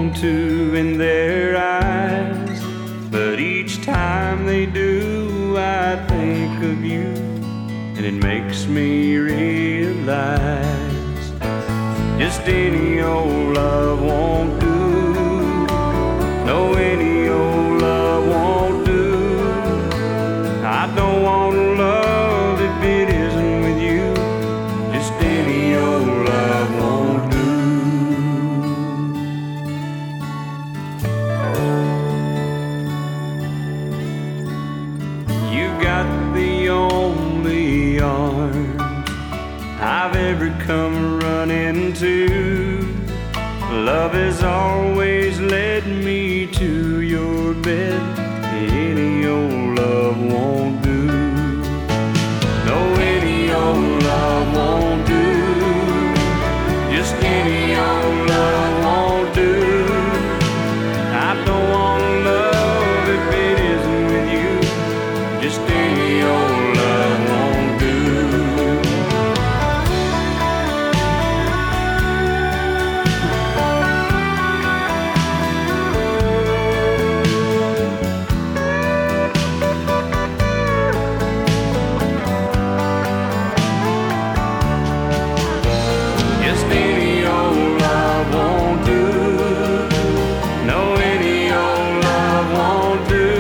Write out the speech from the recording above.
want to in their eyes, but each time they do, I think of you, and it makes me realize just any old love won't do. No, any old love won't do. I don't want love if it isn't with you. Just any old love won't do. You got the only arms I've ever come running to. Love has always led me to your bed. Any old love won't do. No, any old love won't do. Just any old love won't do. I don't want love if it isn't with you. Just any old love won't do. Just any old love won't do. No, any old love won't do.